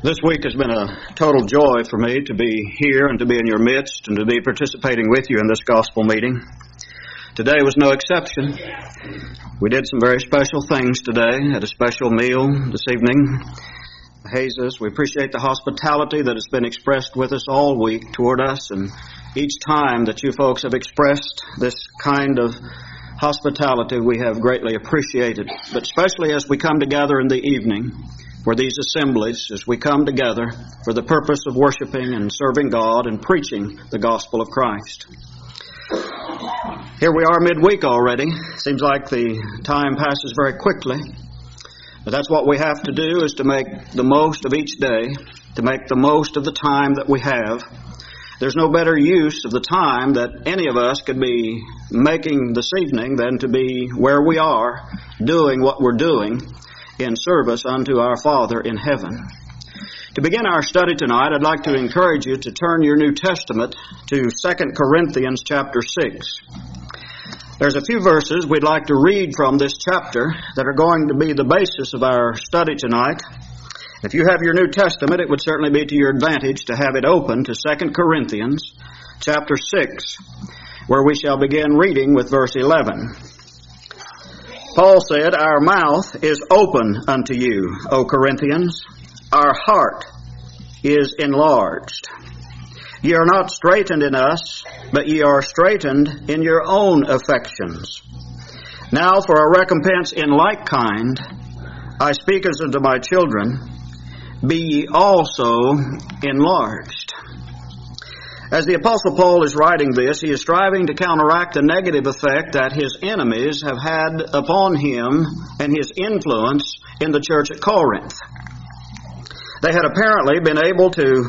This week has been a total joy for me to be here and to be in your midst and to be participating with you in this gospel meeting. Today was no exception. We did some very special things today, had a special meal this evening. Hazes, we appreciate the hospitality that has been expressed with us all week toward us, and each time that you folks have expressed this kind of hospitality we have greatly appreciated. But especially as we come together in the evening for these assemblies, as we come together for the purpose of worshiping and serving God and preaching the gospel of Christ. Here we are midweek already. Seems like the time passes very quickly. But that's what we have to do, is to make the most of each day, to make the most of the time that we have. There's no better use of the time that any of us could be making this evening than to be where we are, doing what we're doing in service unto our Father in heaven. To begin our study tonight, I'd like to encourage you to turn your New Testament to 2 Corinthians chapter 6. There's a few verses we'd like to read from this chapter that are going to be the basis of our study tonight. If you have your New Testament, it would certainly be to your advantage to have it open to 2 Corinthians chapter 6, where we shall begin reading with verse 11. Paul said, "Our mouth is open unto you, O Corinthians. Our heart is enlarged. Ye are not straitened in us, but ye are straitened in your own affections. Now for a recompense in like kind, I speak as unto my children, be ye also enlarged." As the Apostle Paul is writing this, he is striving to counteract the negative effect that his enemies have had upon him and his influence in the church at Corinth. They had apparently been able to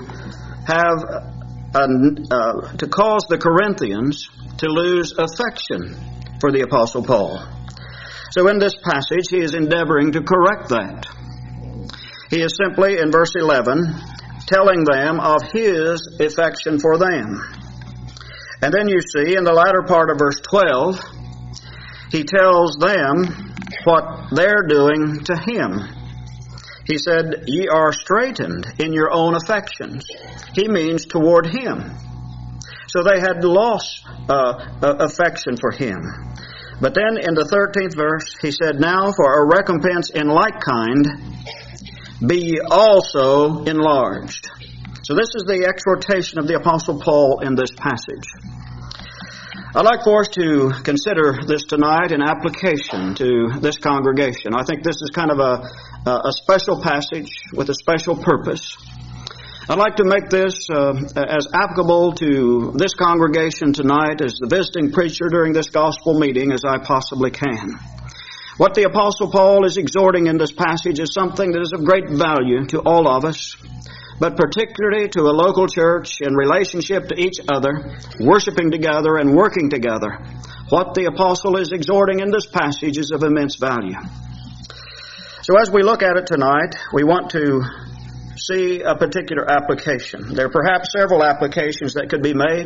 to cause the Corinthians to lose affection for the Apostle Paul. So in this passage, he is endeavoring to correct that. He is simply, in verse 11, telling them of his affection for them. And then you see, in the latter part of verse 12, he tells them what they're doing to him. He said, "Ye are straitened in your own affections." He means toward him. So they had lost affection for him. But then in the 13th verse, he said, "Now for a recompense in like kind, be ye also enlarged." So this is the exhortation of the Apostle Paul in this passage. I'd like for us to consider this tonight in application to this congregation. I think this is kind of a special passage with a special purpose. I'd like to make this as applicable to this congregation tonight as the visiting preacher during this gospel meeting as I possibly can. What the Apostle Paul is exhorting in this passage is something that is of great value to all of us, but particularly to a local church in relationship to each other, worshiping together and working together. What the apostle is exhorting in this passage is of immense value. So as we look at it tonight, we want to see a particular application. There are perhaps several applications that could be made,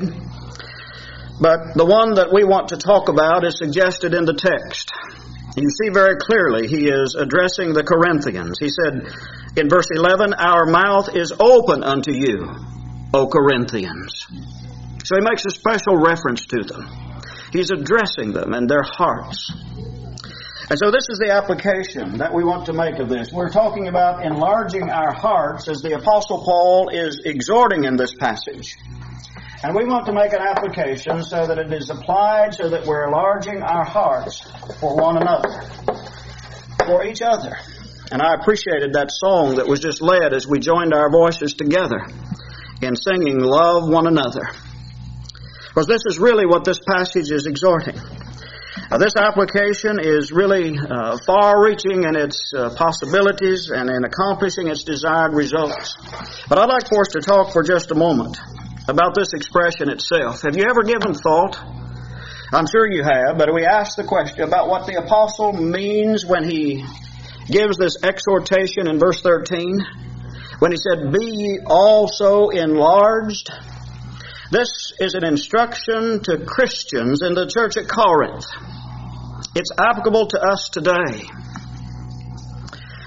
but the one that we want to talk about is suggested in the text. You see very clearly he is addressing the Corinthians. He said in verse 11, "Our mouth is open unto you, O Corinthians." So he makes a special reference to them. He's addressing them and their hearts. And so this is the application that we want to make of this. We're talking about enlarging our hearts as the Apostle Paul is exhorting in this passage. And we want to make an application so that it is applied so that we're enlarging our hearts for one another, for each other. And I appreciated that song that was just led as we joined our voices together in singing "Love One Another." Because this is really what this passage is exhorting. Now, this application is really far-reaching in its possibilities and in accomplishing its desired results. But I'd like for us to talk for just a moment about this expression itself. Have you ever given thought? I'm sure you have, but we ask the question about what the apostle means when he gives this exhortation in verse 13, when he said, "Be ye also enlarged." This is an instruction to Christians in the church at Corinth. It's applicable to us today.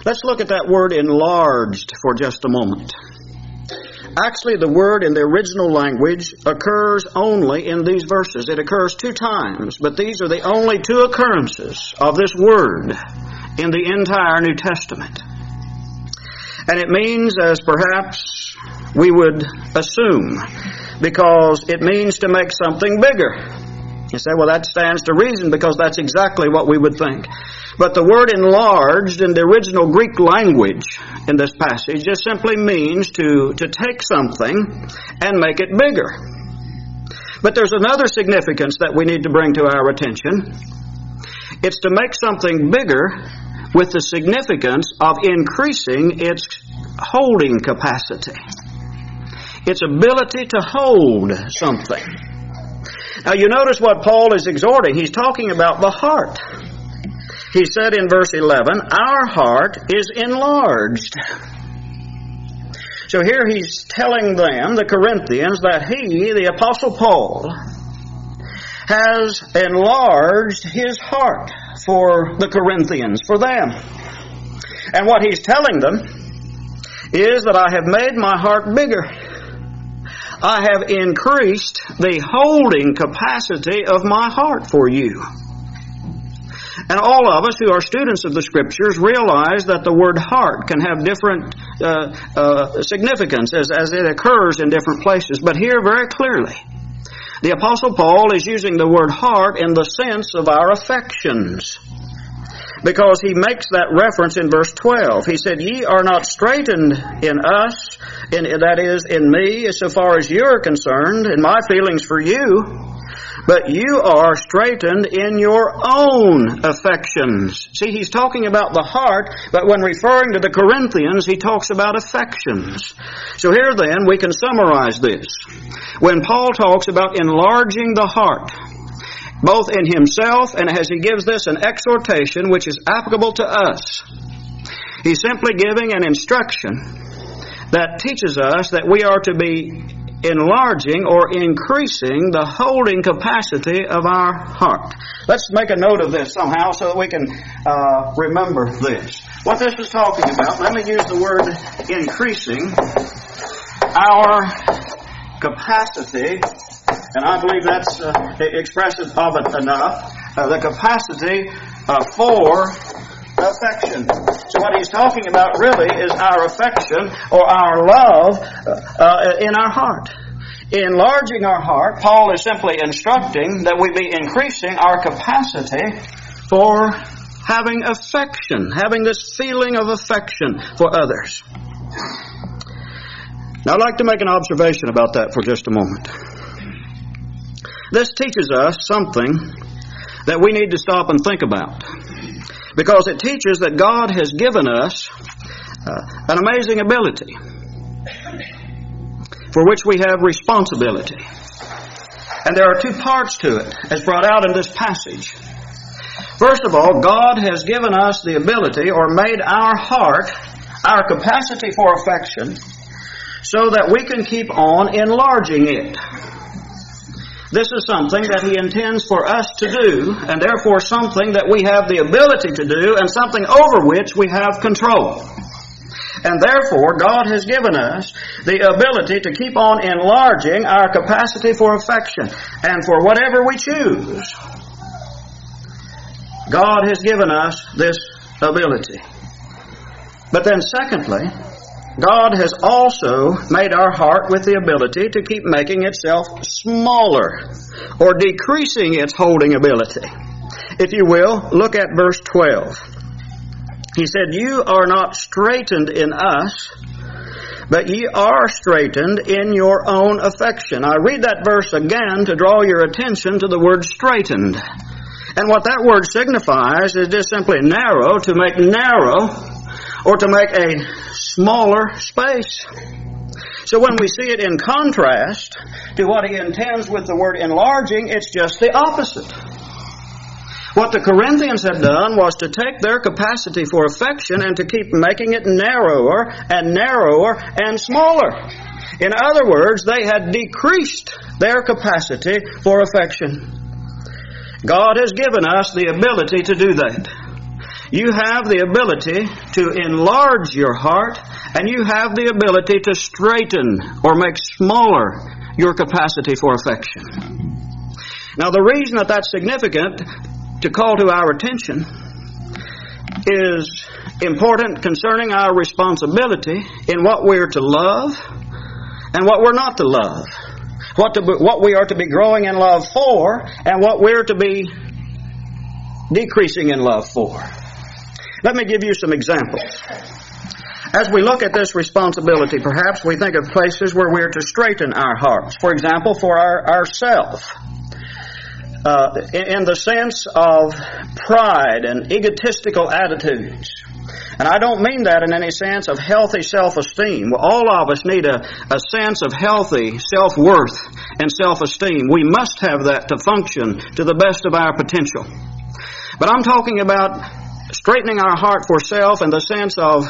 Let's look at that word enlarged for just a moment. Actually, the word in the original language occurs only in these verses. It occurs 2 times, but these are the only 2 occurrences of this word in the entire New Testament. And it means, as perhaps we would assume, because it means to make something bigger. You say, well, that stands to reason because that's exactly what we would think. But the word enlarged in the original Greek language in this passage just simply means to take something and make it bigger. But there's another significance that we need to bring to our attention. It's to make something bigger with the significance of increasing its holding capacity, its ability to hold something. Now you notice what Paul is exhorting. He's talking about the heart. He said in verse 11, our heart is enlarged. So here he's telling them, the Corinthians, that he, the Apostle Paul, has enlarged his heart for the Corinthians, for them. And what he's telling them is that I have made my heart bigger. I have increased the holding capacity of my heart for you. And all of us who are students of the Scriptures realize that the word heart can have different significance as it occurs in different places. But here very clearly, the Apostle Paul is using the word heart in the sense of our affections. Because he makes that reference in verse 12. He said, ye are not straitened in us, that is, in me, so far as you are concerned, in my feelings for you, but you are straitened in your own affections. See, he's talking about the heart, but when referring to the Corinthians, he talks about affections. So here then, we can summarize this. When Paul talks about enlarging the heart, both in himself and as he gives this an exhortation which is applicable to us, he's simply giving an instruction that teaches us that we are to be enlarging or increasing the holding capacity of our heart. Let's make a note of this somehow so that we can remember this. What this is talking about, let me use the word increasing our capacity, and I believe that's expressive of it enough, the capacity for affection. So what he's talking about really is our affection or our love in our heart. Enlarging our heart, Paul is simply instructing that we be increasing our capacity for having affection, having this feeling of affection for others. Now I'd like to make an observation about that for just a moment. This teaches us something that we need to stop and think about. Because it teaches that God has given us an amazing ability for which we have responsibility. And there are 2 parts to it, as brought out in this passage. First of all, God has given us the ability, or made our heart, our capacity for affection, so that we can keep on enlarging it. This is something that He intends for us to do, and therefore something that we have the ability to do, and something over which we have control. And therefore, God has given us the ability to keep on enlarging our capacity for affection. And for whatever we choose, God has given us this ability. But then secondly, God has also made our heart with the ability to keep making itself smaller or decreasing its holding ability. If you will, look at verse 12. He said, you are not straitened in us, but ye are straitened in your own affection. I read that verse again to draw your attention to the word straitened. And what that word signifies is just simply narrow, to make narrow, or to make a smaller space. So when we see it in contrast to what he intends with the word enlarging, it's just the opposite. What the Corinthians had done was to take their capacity for affection and to keep making it narrower and narrower and smaller. In other words, they had decreased their capacity for affection. God has given us the ability to do that. You have the ability to enlarge your heart, and you have the ability to straighten or make smaller your capacity for affection. Now, the reason that that's significant to call to our attention is important concerning our responsibility in what we're to love and what we're not to love. What we are to be growing in love for and what we're to be decreasing in love for. Let me give you some examples. As we look at this responsibility, perhaps we think of places where we're to straighten our hearts. For example, for ourself. In the sense of pride and egotistical attitudes. And I don't mean that in any sense of healthy self-esteem. All of us need a sense of healthy self-worth and self-esteem. We must have that to function to the best of our potential. But I'm talking about straightening our heart for self in the sense of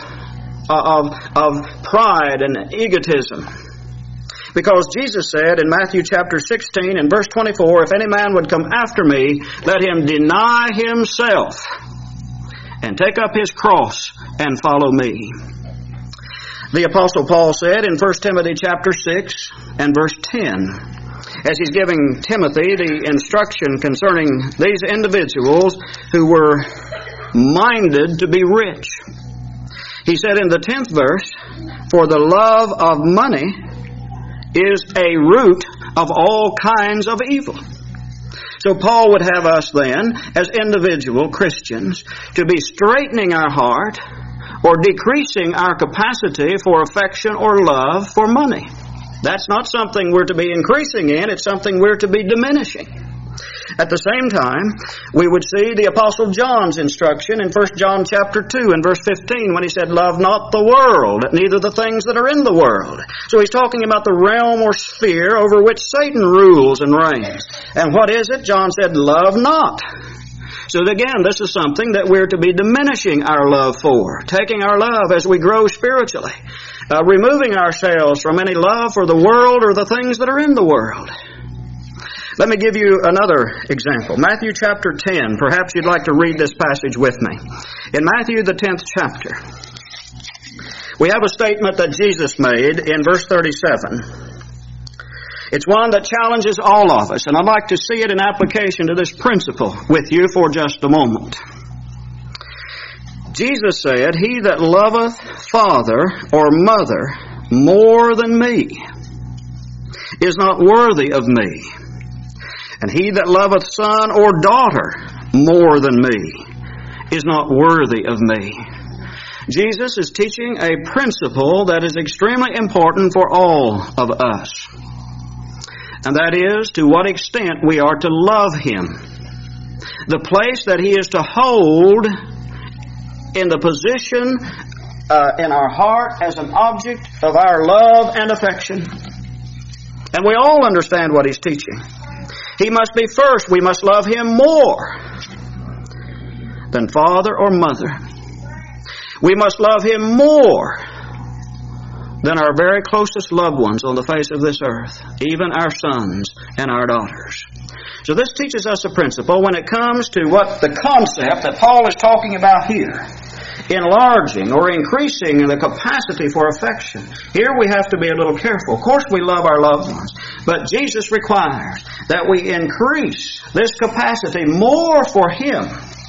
pride and egotism. Because Jesus said in Matthew chapter 16 and verse 24, if any man would come after me, let him deny himself and take up his cross and follow me. The Apostle Paul said in 1 Timothy chapter 6 and verse 10, as he's giving Timothy the instruction concerning these individuals who were minded to be rich. He said in the 10th verse, for the love of money is a root of all kinds of evil. So Paul would have us then, as individual Christians, to be straightening our heart or decreasing our capacity for affection or love for money. That's not something we're to be increasing in, it's something we're to be diminishing. At the same time, we would see the Apostle John's instruction in 1 John chapter 2 and verse 15 when he said, love not the world, neither the things that are in the world. So he's talking about the realm or sphere over which Satan rules and reigns. And what is it? John said, love not. So again, this is something that we're to be diminishing our love for, taking our love as we grow spiritually, removing ourselves from any love for the world or the things that are in the world. Let me give you another example. Matthew chapter 10. Perhaps you'd like to read this passage with me. In Matthew the 10th chapter, we have a statement that Jesus made in verse 37. It's one that challenges all of us, and I'd like to see it in application to this principle with you for just a moment. Jesus said, he that loveth father or mother more than me is not worthy of me. And he that loveth son or daughter more than me is not worthy of me. Jesus is teaching a principle that is extremely important for all of us. And that is to what extent we are to love Him. The place that He is to hold in the position in our heart as an object of our love and affection. And we all understand what He's teaching. He must be first. We must love Him more than father or mother. We must love Him more than our very closest loved ones on the face of this earth, even our sons and our daughters. So this teaches us a principle when it comes to what the concept that Paul is talking about here, enlarging or increasing the capacity for affection. Here we have to be a little careful. Of course we love our loved ones, but Jesus requires that we increase this capacity more for Him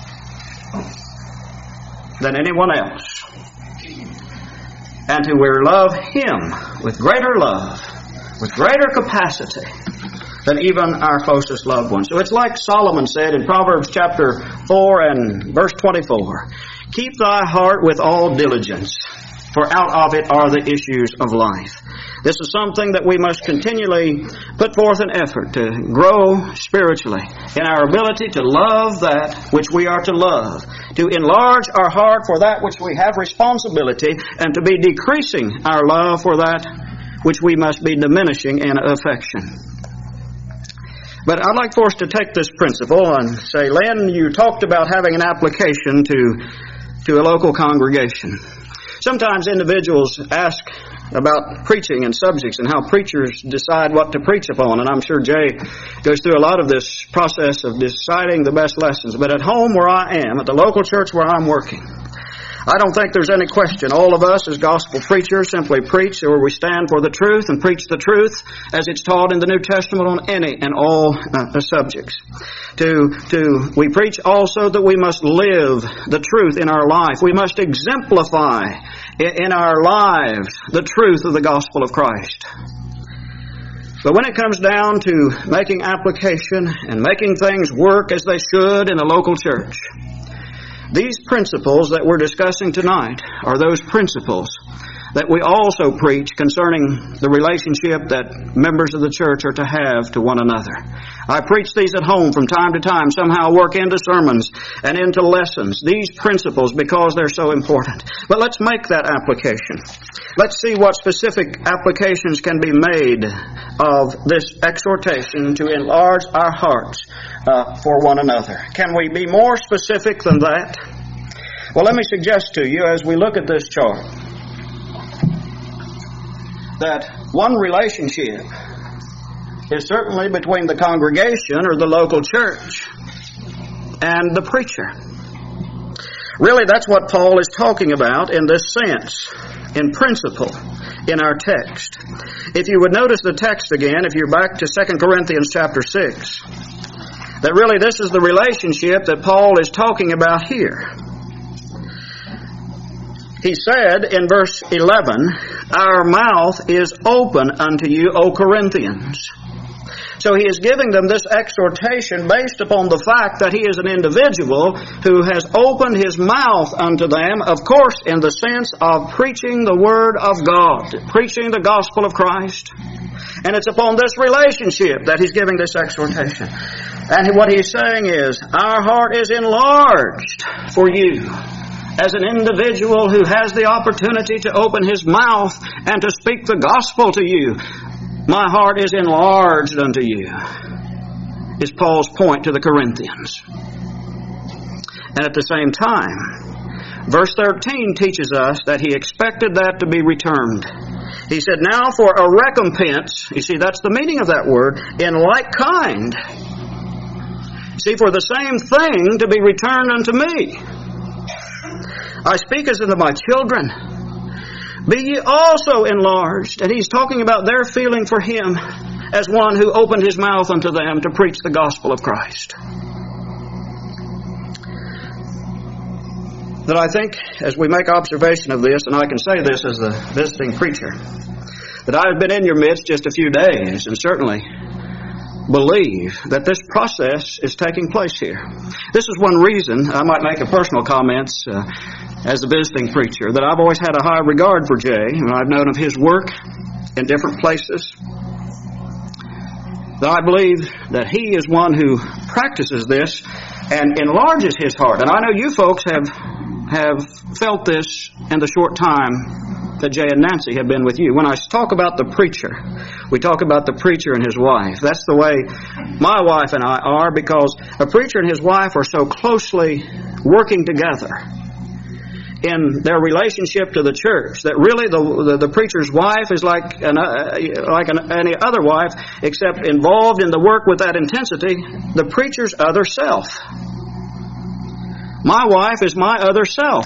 than anyone else. And to love Him with greater love, with greater capacity than even our closest loved ones. So it's like Solomon said in Proverbs chapter 4 and verse 24, keep thy heart with all diligence, for out of it are the issues of life. This is something that we must continually put forth an effort to grow spiritually in our ability to love that which we are to love, to enlarge our heart for that which we have responsibility, and to be decreasing our love for that which we must be diminishing in affection. But I'd like for us to take this principle and say, Lynn, you talked about having an application to a local congregation. Sometimes individuals ask about preaching and subjects and how preachers decide what to preach upon. And I'm sure Jay goes through a lot of this process of deciding the best lessons. But at home where I am, at the local church where I'm working, I don't think there's any question. All of us as gospel preachers simply preach, or we stand for the truth and preach the truth as it's taught in the New Testament on any and all subjects. We preach also that we must live the truth in our life. We must exemplify in our lives the truth of the gospel of Christ. But when it comes down to making application and making things work as they should in a local church, these principles that we're discussing tonight are those principles that we also preach concerning the relationship that members of the church are to have to one another. I preach these at home from time to time, somehow work into sermons and into lessons, these principles, because they're so important. But let's make that application. Let's see what specific applications can be made of this exhortation to enlarge our hearts for one another. Can we be more specific than that? Well, let me suggest to you as we look at this chart that one relationship is certainly between the congregation or the local church and the preacher. Really, that's what Paul is talking about in this sense, in principle, in our text. If you would notice the text again, if you're back to 2 Corinthians chapter 6, that really this is the relationship that Paul is talking about here. He said in verse 11, "Our mouth is open unto you, O Corinthians." So he is giving them this exhortation based upon the fact that he is an individual who has opened his mouth unto them, of course in the sense of preaching the Word of God, preaching the gospel of Christ. And it's upon this relationship that he's giving this exhortation. And what he's saying is, our heart is enlarged for you. As an individual who has the opportunity to open his mouth and to speak the gospel to you, my heart is enlarged unto you, is Paul's point to the Corinthians. And at the same time, verse 13 teaches us that he expected that to be returned. He said, "Now for a recompense," you see, that's the meaning of that word, "in like kind. See, for the same thing to be returned unto me. I speak as unto my children. Be ye also enlarged." And he's talking about their feeling for him as one who opened his mouth unto them to preach the gospel of Christ. That I think, as we make observation of this, and I can say this as a visiting preacher, that I have been in your midst just a few days and certainly believe that this process is taking place here. This is one reason, I might make a personal comments as a visiting preacher, that I've always had a high regard for Jay, and I've known of his work in different places. That I believe that he is one who practices this and enlarges his heart. And I know you folks have felt this in the short time that Jay and Nancy have been with you. When I talk about the preacher, we talk about the preacher and his wife. That's the way my wife and I are, because a preacher and his wife are so closely working together in their relationship to the church that really the preacher's wife is like any other wife, except involved in the work with that intensity, the preacher's other self. My wife is my other self.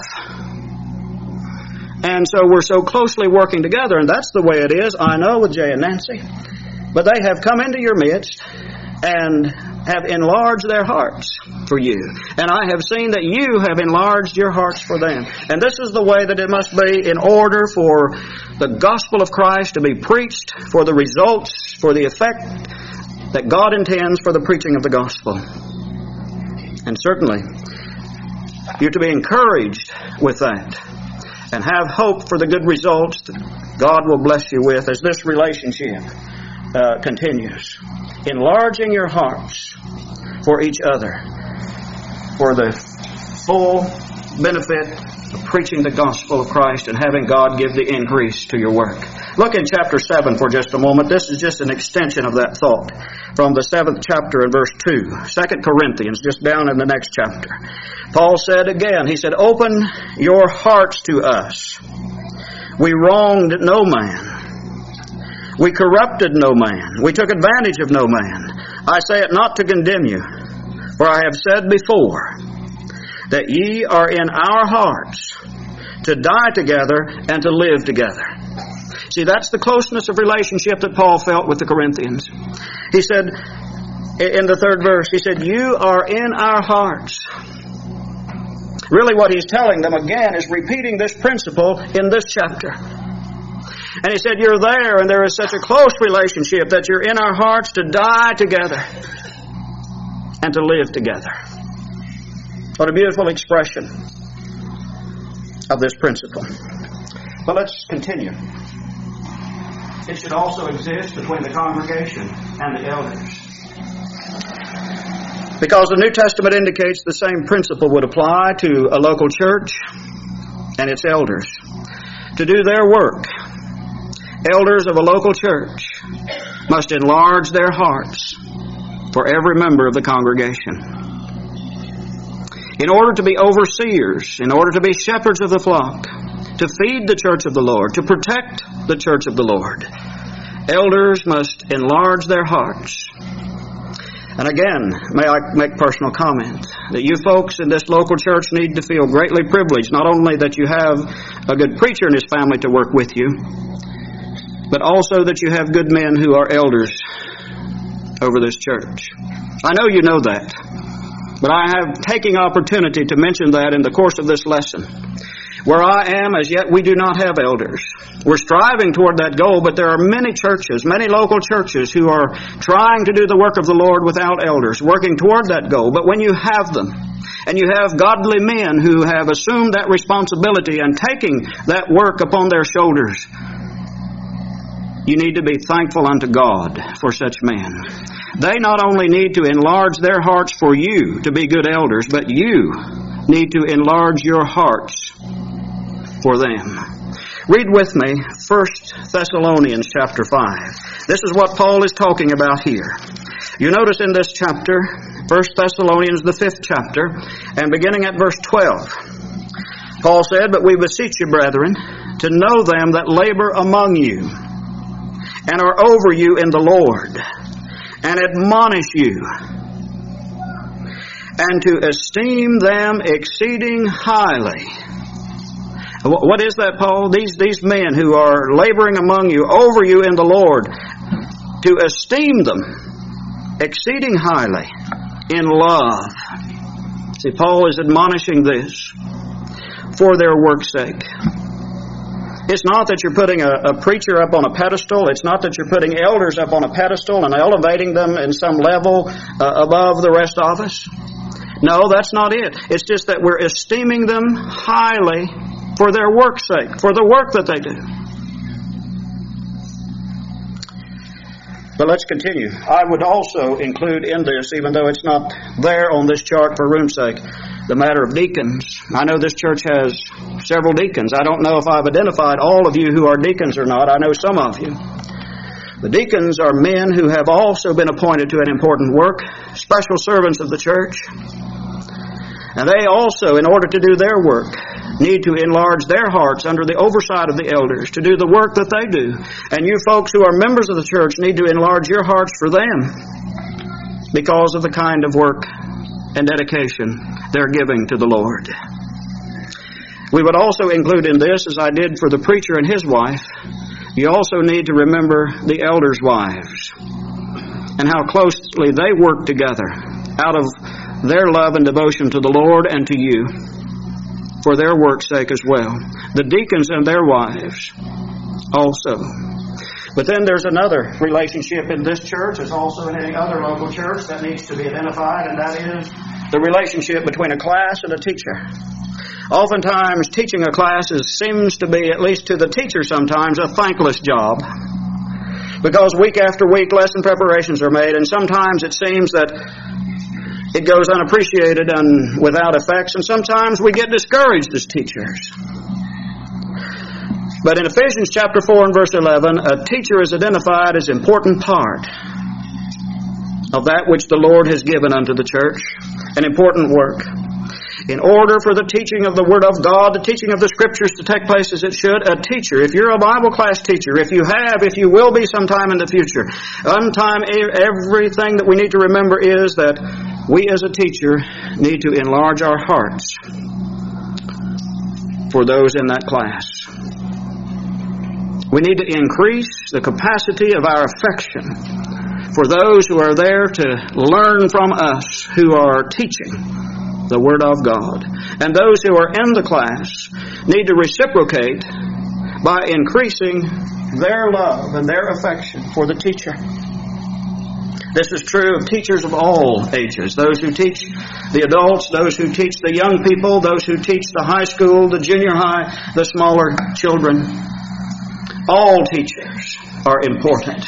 And so we're so closely working together, and that's the way it is, I know, with Jay and Nancy. But they have come into your midst and have enlarged their hearts for you. And I have seen that you have enlarged your hearts for them. And this is the way that it must be in order for the gospel of Christ to be preached, for the results, for the effect that God intends for the preaching of the gospel. And certainly, you're to be encouraged with that and have hope for the good results that God will bless you with as this relationship continues. Enlarging your hearts for each other for the full benefit of preaching the gospel of Christ and having God give the increase to your work. Look in chapter 7 for just a moment. This is just an extension of that thought from the 7th chapter and verse 2. 2 Corinthians, just down in the next chapter. Paul said again, he said, "Open your hearts to us. We wronged no man, We corrupted no man. We took advantage of no man. I say it not to condemn you, for I have said before that ye are in our hearts to die together and to live together. See, that's the closeness of relationship that Paul felt with the Corinthians. He said, in the 3rd verse, he said, you are in our hearts. Really what he's telling them again is repeating this principle in this chapter. And he said, you're there, and there is such a close relationship that you're in our hearts to die together and to live together. What a beautiful expression of this principle. But let's continue. It should also exist between the congregation and the elders. Because the New Testament indicates the same principle would apply to a local church and its elders. To do their work, elders of a local church must enlarge their hearts for every member of the congregation. In order to be overseers, in order to be shepherds of the flock, to feed the church of the Lord, to protect the church of the Lord, elders must enlarge their hearts. And again, may I make personal comment that you folks in this local church need to feel greatly privileged, not only that you have a good preacher and his family to work with you, but also that you have good men who are elders over this church. I know you know that, but I have taken opportunity to mention that in the course of this lesson. Where I am, as yet we do not have elders. We're striving toward that goal, but there are many churches, many local churches who are trying to do the work of the Lord without elders, working toward that goal. But when you have them, and you have godly men who have assumed that responsibility and taking that work upon their shoulders, you need to be thankful unto God for such men. They not only need to enlarge their hearts for you to be good elders, but you need to enlarge your hearts for them. Read with me 1 Thessalonians chapter 5. This is what Paul is talking about here. You notice in this chapter, 1 Thessalonians, the 5th chapter, and beginning at verse 12, Paul said, but we beseech you, brethren, to know them that labor among you, and are over you in the Lord, and admonish you, and to esteem them exceeding highly. What is that, Paul? These men who are laboring among you, over you in the Lord, to esteem them exceeding highly in love. See, Paul is admonishing this for their work's sake. It's not that you're putting a preacher up on a pedestal. It's not that you're putting elders up on a pedestal and elevating them in some level above the rest of us. No, that's not it. It's just that we're esteeming them highly for their work's sake, for the work that they do. But let's continue. I would also include in this, even though it's not there on this chart for room's sake, the matter of deacons. I know this church has several deacons. I don't know if I've identified all of you who are deacons or not. I know some of you. The deacons are men who have also been appointed to an important work, special servants of the church. And they also, in order to do their work, need to enlarge their hearts under the oversight of the elders to do the work that they do. And you folks who are members of the church need to enlarge your hearts for them because of the kind of work and dedication they're giving to the Lord. We would also include in this, as I did for the preacher and his wife, you also need to remember the elders' wives and how closely they work together out of their love and devotion to the Lord and to you for their work's sake as well. The deacons and their wives also. But then there's another relationship in this church, as also in any other local church, that needs to be identified, and that is the relationship between a class and a teacher. Oftentimes, teaching a class seems to be, at least to the teacher sometimes, a thankless job. Because week after week, lesson preparations are made, and sometimes it seems that it goes unappreciated and without effects, and sometimes we get discouraged as teachers. But in Ephesians chapter 4 and verse 11, a teacher is identified as an important part of that which the Lord has given unto the church, an important work. In order for the teaching of the Word of God, the teaching of the Scriptures to take place as it should, a teacher, if you're a Bible class teacher, if you will be sometime in the future, everything that we need to remember is that we as a teacher need to enlarge our hearts for those in that class. We need to increase the capacity of our affection for those who are there to learn from us who are teaching the Word of God. And those who are in the class need to reciprocate by increasing their love and their affection for the teacher. This is true of teachers of all ages. Those who teach the adults, those who teach the young people, those who teach the high school, the junior high, the smaller children. All teachers are important.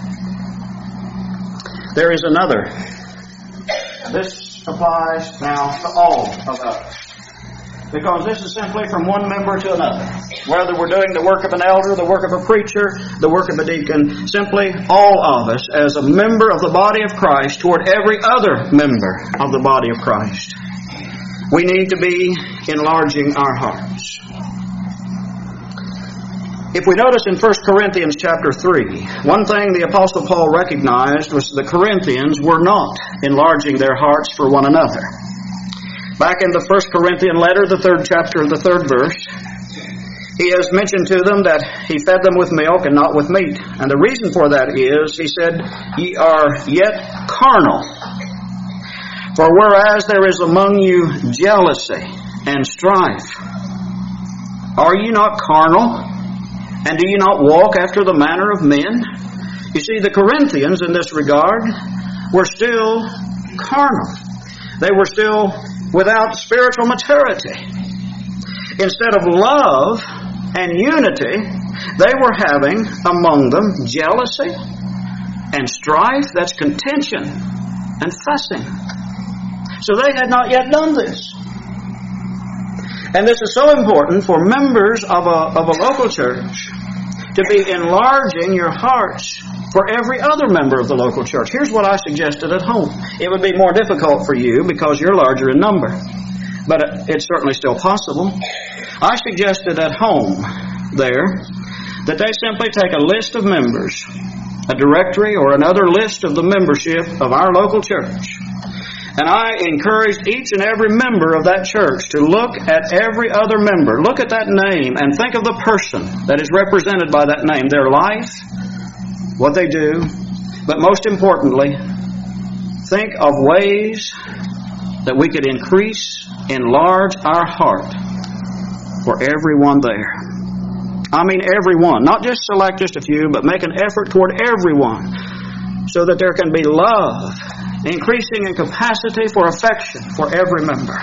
There is another. This applies now to all of us. Because this is simply from one member to another. Whether we're doing the work of an elder, the work of a preacher, the work of a deacon, simply all of us as a member of the body of Christ toward every other member of the body of Christ. We need to be enlarging our hearts. If we notice in 1 Corinthians chapter 3, one thing the Apostle Paul recognized was the Corinthians were not enlarging their hearts for one another. Back in the 1 Corinthian letter, the 3rd chapter, the 3rd verse, he has mentioned to them that he fed them with milk and not with meat. And the reason for that is, he said, ye are yet carnal. For whereas there is among you jealousy and strife, are you not carnal? And do you not walk after the manner of men? You see, the Corinthians in this regard were still carnal. They were still without spiritual maturity. Instead of love and unity, they were having among them jealousy and strife, that's contention and fussing. So they had not yet done this. And this is so important for members of a local church to be enlarging your hearts for every other member of the local church. Here's what I suggested at home. It would be more difficult for you because you're larger in number, but it's certainly still possible. I suggested at home there that they simply take a list of members, a directory or another list of the membership of our local church. And I encouraged each and every member of that church to look at every other member. Look at that name and think of the person that is represented by that name, their life, what they do, but most importantly, think of ways that we could enlarge our heart for everyone there. I mean everyone, not just select just a few, but make an effort toward everyone so that there can be love, increasing in capacity for affection for every member.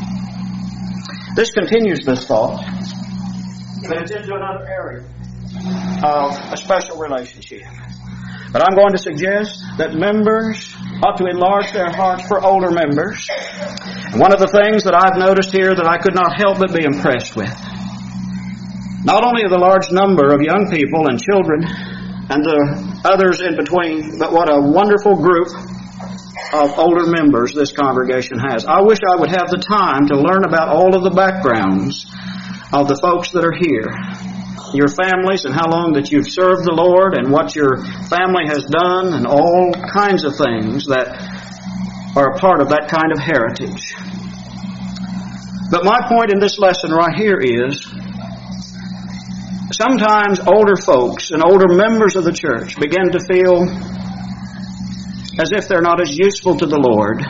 This continues this thought, but it's into another area of a special relationship. But I'm going to suggest that members ought to enlarge their hearts for older members. And one of the things that I've noticed here that I could not help but be impressed with, not only the large number of young people and children and the others in between, but what a wonderful group of older members this congregation has. I wish I would have the time to learn about all of the backgrounds of the folks that are here, your families and how long that you've served the Lord and what your family has done and all kinds of things that are a part of that kind of heritage. But my point in this lesson right here is sometimes older folks and older members of the church begin to feel as if they're not as useful to the Lord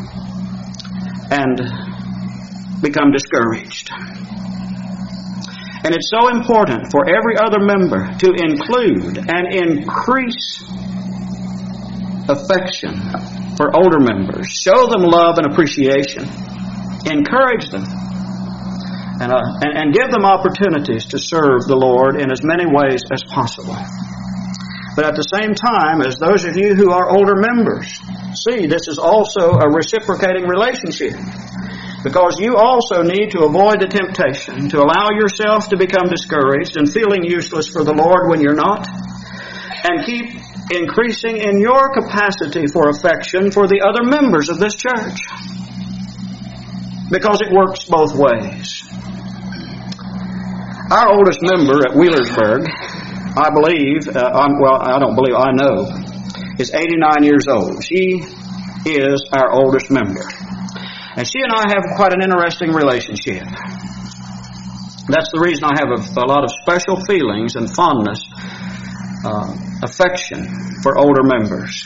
and become discouraged. And it's so important for every other member to include and increase affection for older members. Show them love and appreciation. Encourage them. And give them opportunities to serve the Lord in as many ways as possible. But at the same time, as those of you who are older members, see, this is also a reciprocating relationship. Because you also need to avoid the temptation to allow yourself to become discouraged and feeling useless for the Lord when you're not. And keep increasing in your capacity for affection for the other members of this church. because it works both ways. Our oldest member at Wheelersburg, I know, is 89 years old. She is our oldest member. And she and I have quite an interesting relationship. That's the reason I have a lot of special feelings and fondness, affection for older members.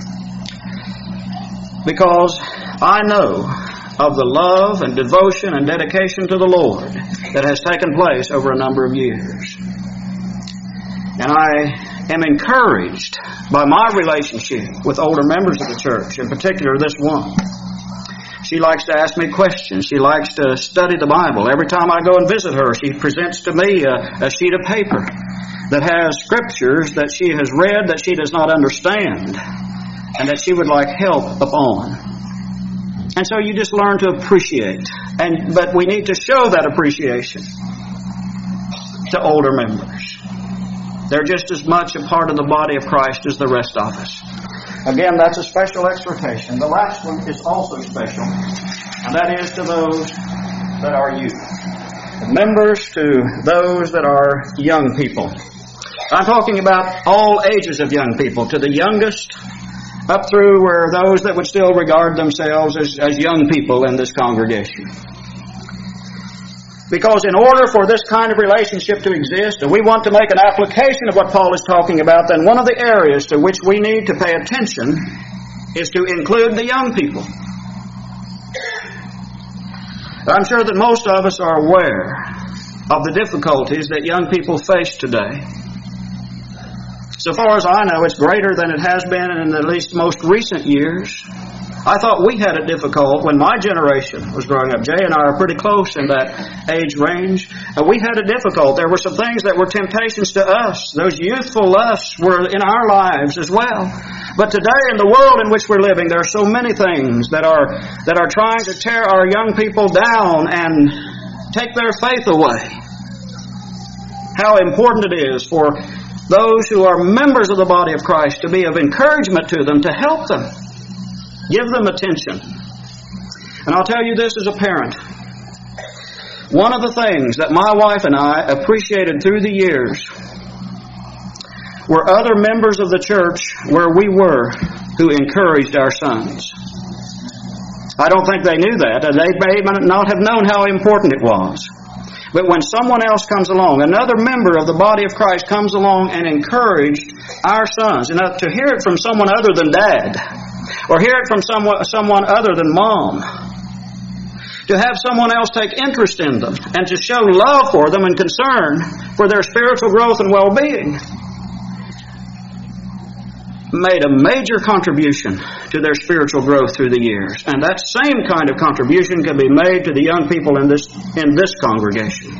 Because I know of the love and devotion and dedication to the Lord that has taken place over a number of years. And I am encouraged by my relationship with older members of the church, in particular this one. She likes to ask me questions. She likes to study the Bible. Every time I go and visit her, she presents to me a sheet of paper that has scriptures that she has read that she does not understand and that she would like help upon. And so you just learn to appreciate. But we need to show that appreciation to older members. They're just as much a part of the body of Christ as the rest of us. Again, that's a special exhortation. The last one is also special, and that is to those that are youth. The members to those that are young people. I'm talking about all ages of young people, to the youngest, up through where those that would still regard themselves as young people in this congregation. Because in order for this kind of relationship to exist, and we want to make an application of what Paul is talking about, then one of the areas to which we need to pay attention is to include the young people. I'm sure that most of us are aware of the difficulties that young people face today. So far as I know, it's greater than it has been in at least most recent years. I thought we had it difficult when my generation was growing up. Jay and I are pretty close in that age range. We had it difficult. There were some things that were temptations to us. Those youthful lusts were in our lives as well. But today in the world in which we're living, there are so many things that are trying to tear our young people down and take their faith away. How important it is for those who are members of the body of Christ to be of encouragement to them, to help them. Give them attention. And I'll tell you this as a parent. One of the things that my wife and I appreciated through the years were other members of the church where we were who encouraged our sons. I don't think they knew that. They may not have known how important it was. But when someone else comes along, another member of the body of Christ comes along and encouraged our sons, to hear it from someone other than Dad, or hear it from someone other than Mom, to have someone else take interest in them and to show love for them and concern for their spiritual growth and well-being, made a major contribution to their spiritual growth through the years. And that same kind of contribution can be made to the young people in this congregation.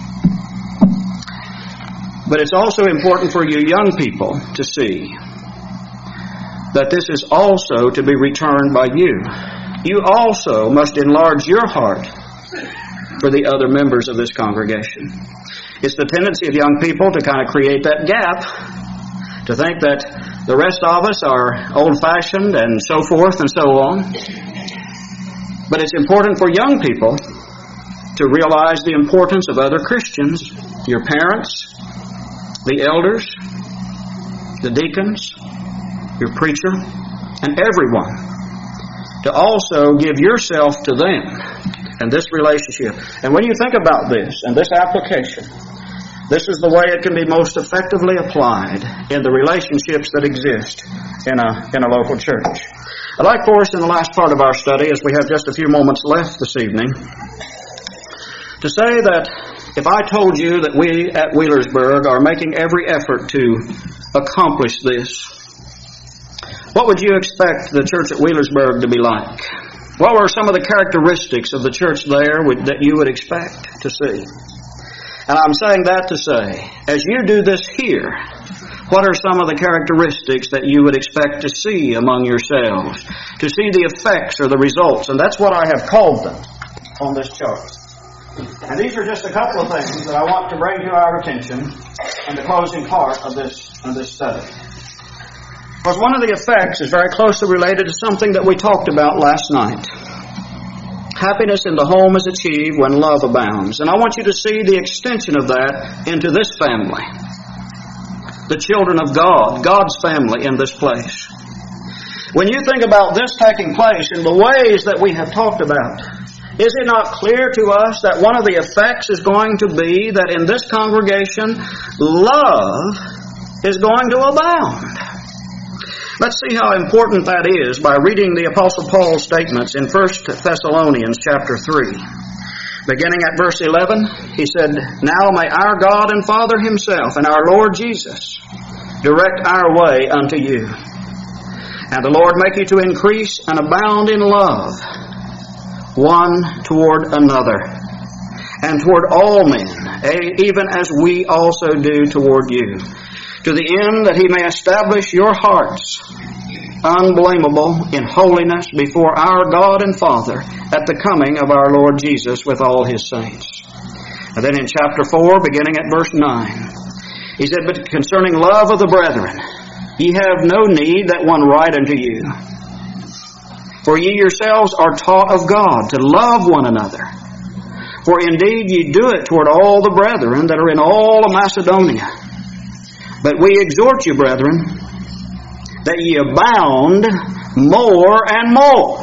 But it's also important for you young people to see that this is also to be returned by you. You also must enlarge your heart for the other members of this congregation. It's the tendency of young people to kind of create that gap, to think that the rest of us are old-fashioned and so forth and so on. But it's important for young people to realize the importance of other Christians, your parents, the elders, the deacons, your preacher, and everyone, to also give yourself to them in this relationship. And when you think about this and this application, this is the way it can be most effectively applied in the relationships that exist in a local church. I'd like for us in the last part of our study, as we have just a few moments left this evening, to say that if I told you that we at Wheelersburg are making every effort to accomplish this, what would you expect the church at Wheelersburg to be like? What were some of the characteristics of the church there that you would expect to see? And I'm saying that to say, as you do this here, what are some of the characteristics that you would expect to see among yourselves? To see the effects or the results. And that's what I have called them on this chart. And these are just a couple of things that I want to bring to our attention in the closing part of this study. Because one of the effects is very closely related to something that we talked about last night. Happiness in the home is achieved when love abounds. And I want you to see the extension of that into this family. The children of God, God's family in this place. When you think about this taking place in the ways that we have talked about, is it not clear to us that one of the effects is going to be that in this congregation, love is going to abound? Let's see how important that is by reading the Apostle Paul's statements in 1 Thessalonians chapter 3. Beginning at verse 11, he said, "Now may our God and Father Himself and our Lord Jesus direct our way unto you. And the Lord make you to increase and abound in love, one toward another, and toward all men, even as we also do toward you, to the end that He may establish your hearts unblameable in holiness before our God and Father at the coming of our Lord Jesus with all His saints." And then in chapter 4, beginning at verse 9, he said, "But concerning love of the brethren, ye have no need that one write unto you. For ye yourselves are taught of God to love one another. For indeed ye do it toward all the brethren that are in all of Macedonia. But we exhort you, brethren, that ye abound more and more,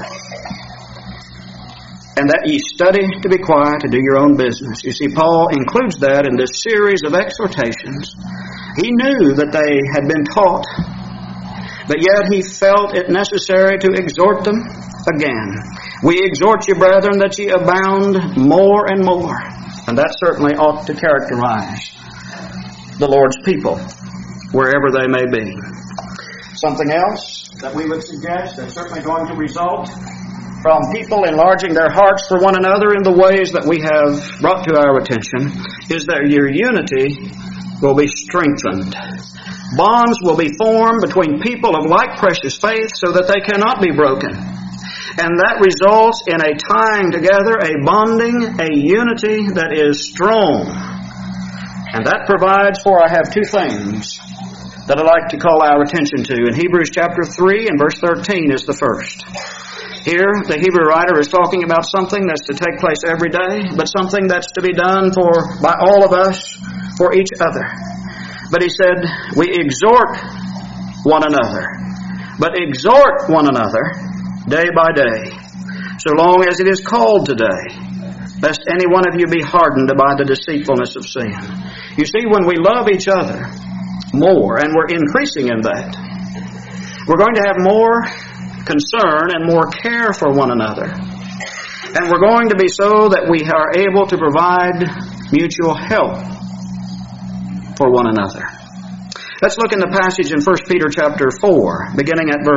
and that ye study to be quiet, to do your own business." You see, Paul includes that in this series of exhortations. He knew that they had been taught, but yet he felt it necessary to exhort them again. "We exhort you, brethren, that ye abound more and more." And that certainly ought to characterize the Lord's people, wherever they may be. Something else that we would suggest that's certainly going to result from people enlarging their hearts for one another in the ways that we have brought to our attention is that your unity will be strengthened. Bonds will be formed between people of like precious faith so that they cannot be broken. And that results in a tying together, a bonding, a unity that is strong. And that provides for, I have two things that I'd like to call our attention to. In Hebrews chapter 3 and verse 13 is the first. Here, the Hebrew writer is talking about something that's to take place every day, but something that's to be done by all of us, for each other. But he said, "We exhort one another, but exhort one another day by day, so long as it is called today, lest any one of you be hardened by the deceitfulness of sin." You see, when we love each other more, and we're increasing in that, we're going to have more concern and more care for one another. And we're going to be so that we are able to provide mutual help for one another. Let's look in the passage in 1 Peter chapter 4, beginning at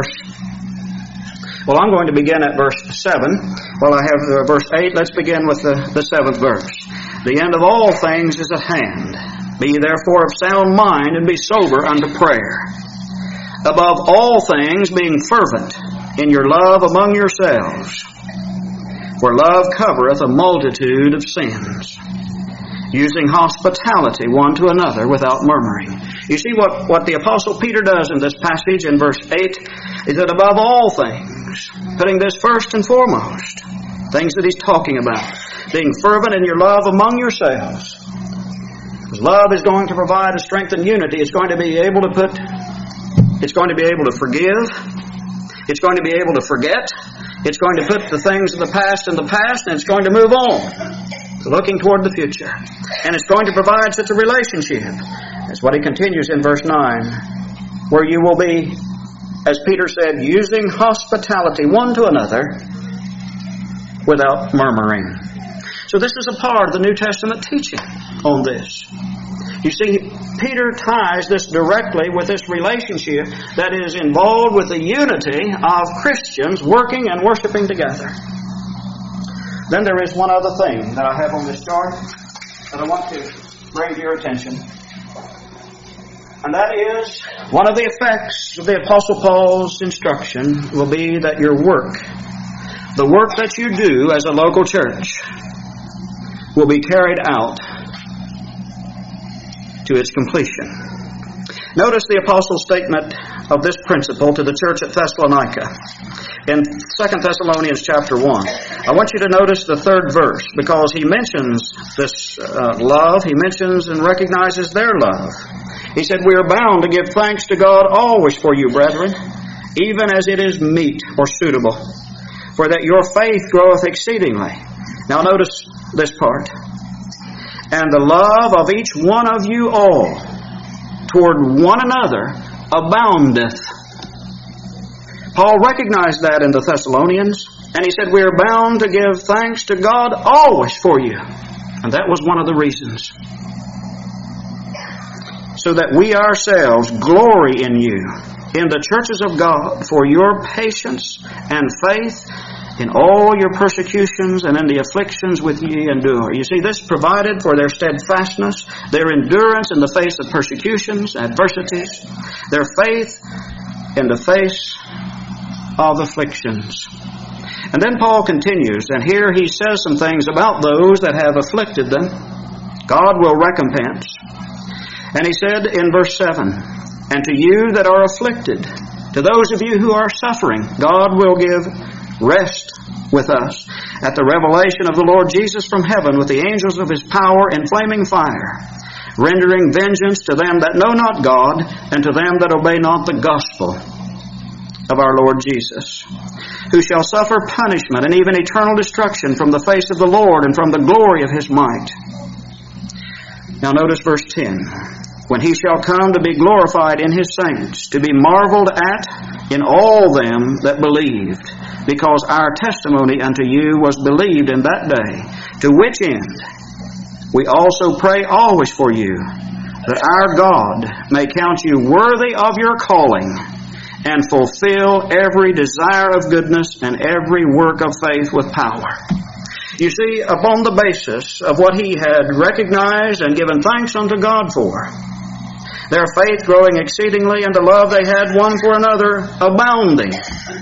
I'm going to begin at verse 7. While I have verse 8, let's begin with the 7th verse. "The end of all things is at hand. Be ye therefore of sound mind, and be sober unto prayer. Above all things, being fervent in your love among yourselves. For love covereth a multitude of sins. Using hospitality one to another without murmuring." You see what the Apostle Peter does in this passage in verse 8 is that above all things, putting this first and foremost, things that he's talking about, being fervent in your love among yourselves. Because love is going to provide a strength and unity. It's going to be able to forgive. It's going to be able to forget. It's going to put the things of the past in the past, and it's going to move on, looking toward the future. And it's going to provide such a relationship. That's what he continues in verse 9, where you will be, as Peter said, using hospitality one to another without murmuring. So this is a part of the New Testament teaching on this. You see, Peter ties this directly with this relationship that is involved with the unity of Christians working and worshiping together. Then there is one other thing that I have on this chart that I want to bring to your attention. And that is, one of the effects of the Apostle Paul's instruction will be that your work, the work that you do as a local church, will be carried out to its completion. Notice the apostle's statement of this principle to the church at Thessalonica in 2 Thessalonians chapter 1. I want you to notice the third verse, because he mentions this love. He mentions and recognizes their love. He said, "We are bound to give thanks to God always for you, brethren, even as it is meet or suitable, for that your faith groweth exceedingly." Now notice this part. "And the love of each one of you all toward one another aboundeth." Paul recognized that in the Thessalonians, and he said, "We are bound to give thanks to God always for you." And that was one of the reasons. "So that we ourselves glory in you, in the churches of God, for your patience and faith in all your persecutions and in the afflictions which ye endure." You see, this provided for their steadfastness, their endurance in the face of persecutions, adversities, their faith in the face of afflictions. And then Paul continues, and here he says some things about those that have afflicted them. God will recompense. And he said in verse 7, "And to you that are afflicted, to those of you who are suffering, God will give rest with us at the revelation of the Lord Jesus from heaven with the angels of his power in flaming fire, rendering vengeance to them that know not God and to them that obey not the gospel of our Lord Jesus, who shall suffer punishment and even eternal destruction from the face of the Lord and from the glory of his might." Now notice verse 10. "When he shall come to be glorified in his saints, to be marveled at in all them that believed, because our testimony unto you was believed in that day, to which end we also pray always for you, that our God may count you worthy of your calling, and fulfill every desire of goodness and every work of faith with power." You see, upon the basis of what he had recognized and given thanks unto God for, their faith growing exceedingly and the love they had one for another abounding,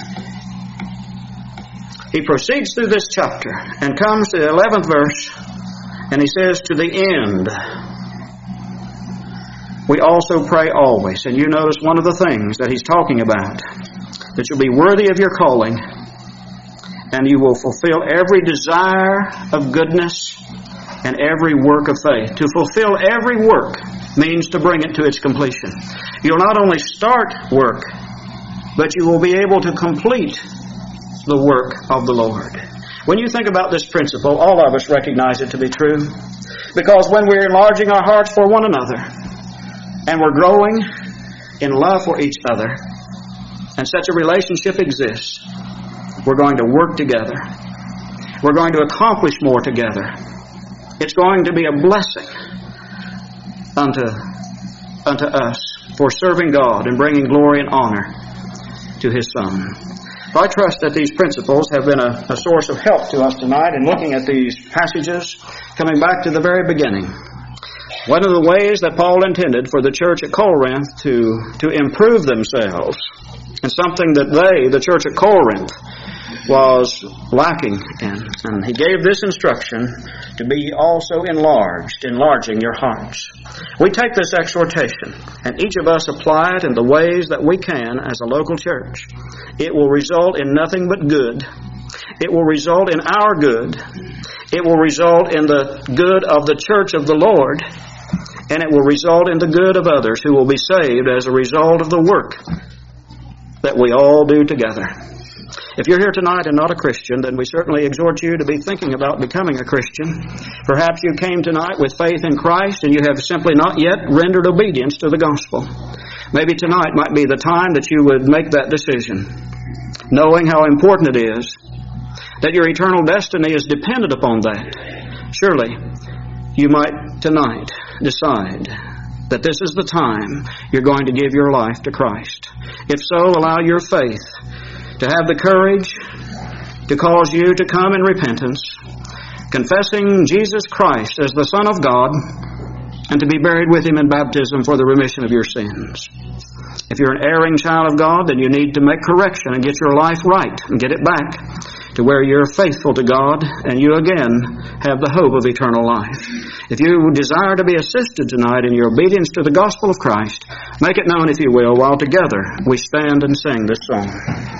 he proceeds through this chapter and comes to the 11th verse, and he says, "To the end we also pray always." And you notice one of the things that he's talking about, that you'll be worthy of your calling, and you will fulfill every desire of goodness and every work of faith. To fulfill every work means to bring it to its completion. You'll not only start work, but you will be able to complete the work of the Lord. When you think about this principle, all of us recognize it to be true. Because when we're enlarging our hearts for one another, and we're growing in love for each other, and such a relationship exists, we're going to work together. We're going to accomplish more together. It's going to be a blessing unto us for serving God and bringing glory and honor to his Son. I trust that these principles have been a source of help to us tonight in looking at these passages, coming back to the very beginning. One of the ways that Paul intended for the church at Corinth to improve themselves, and something that the church at Corinth, was lacking in. And he gave this instruction to be also enlarging your hearts. We take this exhortation, and each of us apply it in the ways that we can as a local church. It will result in nothing but good. It will result in our good. It will result in the good of the church of the Lord. And it will result in the good of others who will be saved as a result of the work that we all do together. If you're here tonight and not a Christian, then we certainly exhort you to be thinking about becoming a Christian. Perhaps you came tonight with faith in Christ and you have simply not yet rendered obedience to the gospel. Maybe tonight might be the time that you would make that decision, knowing how important it is, that your eternal destiny is dependent upon that. Surely, you might tonight decide that this is the time you're going to give your life to Christ. If so, allow your faith to have the courage to cause you to come in repentance, confessing Jesus Christ as the Son of God, and to be buried with him in baptism for the remission of your sins. If you're an erring child of God, then you need to make correction and get your life right and get it back to where you're faithful to God and you again have the hope of eternal life. If you desire to be assisted tonight in your obedience to the gospel of Christ, make it known, if you will, while together we stand and sing this song.